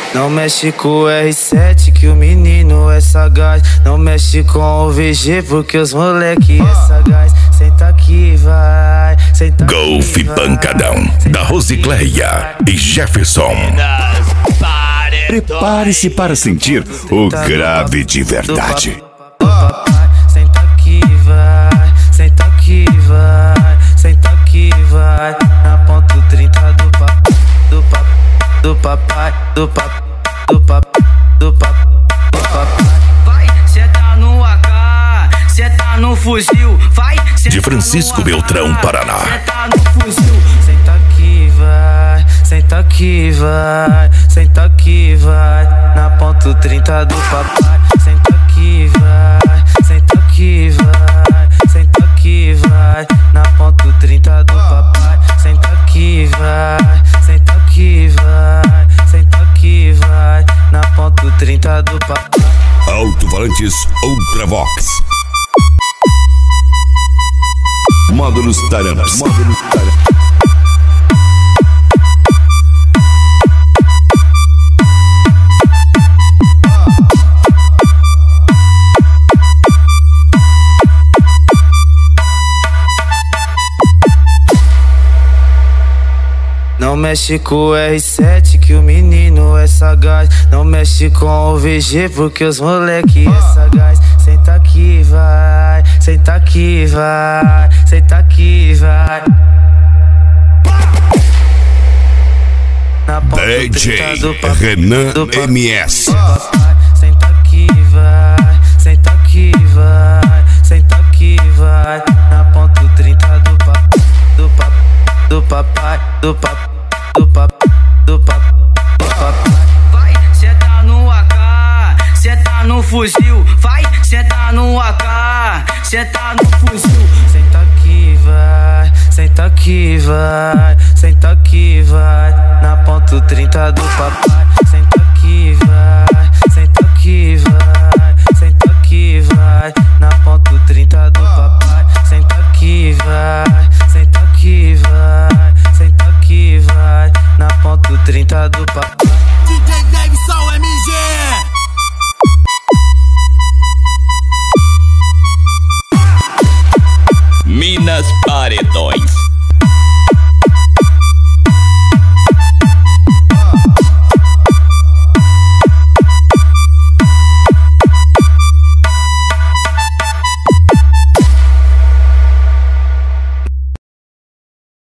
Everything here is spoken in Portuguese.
Não mexe com o R7 que o menino é sagaz. Não mexe com o VG porque os moleque é sagaz. Senta aqui, vai, senta aqui, Golf Pancadão, da Rosicléia e Jefferson. Prepare-se para sentir o grave de verdade. Senta aqui, vai, senta aqui, vai, senta aqui, vai. Na ponto 30 do papai, do papai, do papai, do papai, do papai, do papai, do papai. Vai, cê tá no AK, cê tá no fuzil. Vai, De Francisco Beltrão, Paraná. Cê tá no fuzil. Senta aqui, vai, senta aqui, vai, senta aqui, vai. Na ponto 30 do papai. Senta aqui, vai, senta aqui, vai, senta aqui, vai. Na ponto 30 do papai. Senta aqui, vai, senta aqui, vai, senta aqui, vai. Na ponto 30 do papai. Alto-falantes Ultravox. Módulos Taramps. Não mexe com o R7 que o menino é sagaz. Não mexe com o VG porque os moleque é sagaz. Senta aqui, vai, senta aqui, vai, senta aqui, vai. Na ponta DJ 30 do papai, Renan do papai, MS. do papai. Senta aqui, vai, senta aqui, vai, senta aqui, vai. Na ponto 30 do papai, do papai, do papai, do papai, do papai, do papai, do papai. Vai, cê tá no AK, cê tá no fuzil. Vai, cê tá no AK, cê tá no fuzil. Senta aqui, vai, senta aqui, vai, senta aqui, vai. Na ponto 30 do papai. Senta aqui, vai, senta aqui, vai, senta aqui, vai. Na ponto 30 do papai. Senta aqui, vai, senta aqui, vai, senta aqui, vai. Na ponto 30 do papai. DJ Davidson MG. Minas Paredões.